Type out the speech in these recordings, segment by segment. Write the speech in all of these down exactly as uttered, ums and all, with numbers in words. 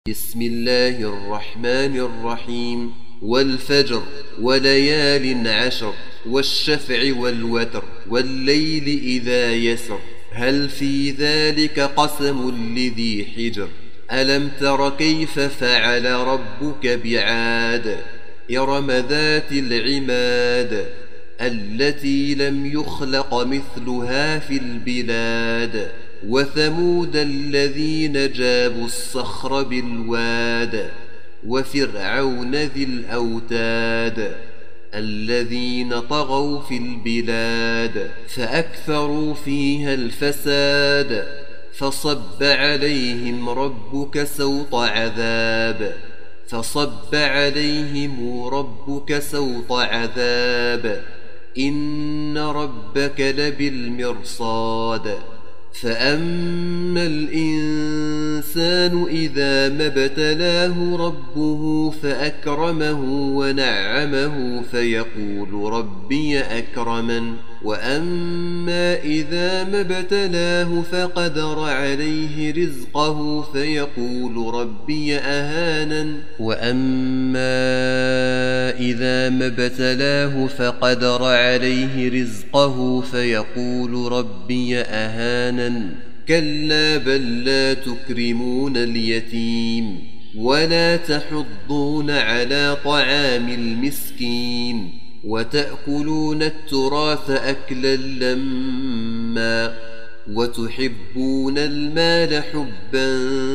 بسم الله الرحمن الرحيم. والفجر وليال عشر والشفع والوتر والليل إذا يسر هل في ذلك قسم لذي حجر ألم تر كيف فعل ربك بعاد إرم ذات العماد التي لم يخلق مثلها في البلاد وثمود الذين جابوا الصخر بالواد وفرعون ذي الأوتاد الذين طغوا في البلاد فأكثروا فيها الفساد فصب عليهم ربك سوط عذاب فصب عليهم ربك سوط عذاب إن ربك لبالمرصاد فأما الإنسان إذا ما ابتلاه ربه فأكرمه ونعمه فيقول ربي أكرمن وأما إذا ما ابتلاه فقدر عليه رزقه فيقول ربي أهانن وأما إذا ما ابتلاه فقدر عليه رزقه فيقول ربي أهانن كلا بل لا تكرمون اليتيم ولا تحضون على طعام المسكين وتأكلون التراث أكلا لما وتحبون المال حبا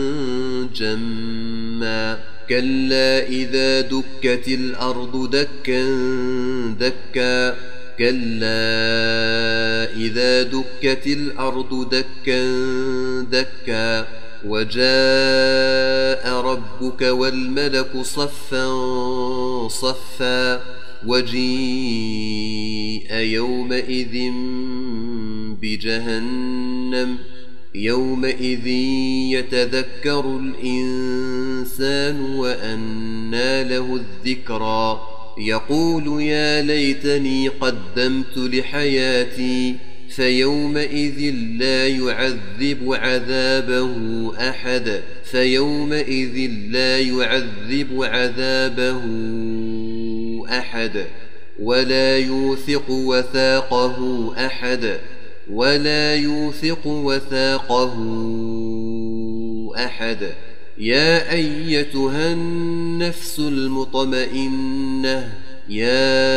جما كلا إذا دكت الأرض دكا دكا كلا إذا دكت الأرض دكا دكا وجاء ربك والملك صفا صفا وجيء يومئذ بجهنم يومئذ يتذكر الإنسان وأنى له الذكرى يقول يا ليتني قدمت لحياتي فيومئذ لا يعذب عذابه أحد فيومئذ لا يعذب عذابه أحد ولا يوثق وثاقه أحد ولا يوثق وثاقه أحد يا أيتها النفس المطمئنة يا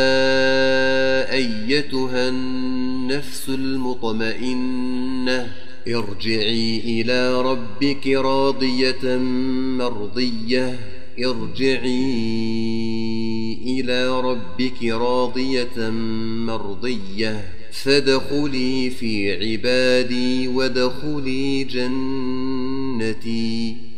أيتها النفس المطمئنة ارجعي إلى ربك راضية مرضية ارجعي إلى ربك راضية مرضية فادخلي في عبادي وادخلي جنتي.